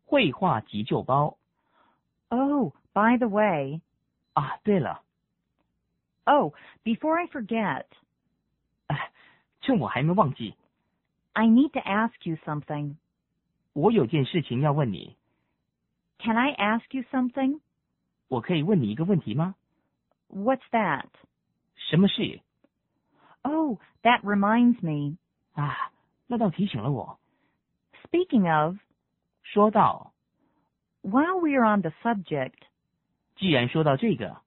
绘画急救包。 Oh, by the way. 啊，对了。 Oh, before I forget. 趁我还没忘记。 I need to ask you something. 我有件事情要问你。 Can I ask you something? 我可以问你一个问题吗？ What's that? 什么事？ Oh, that reminds me. 啊，那倒提醒了我。 Speaking of. 说到。 While we are on the subject. 既然说到这个。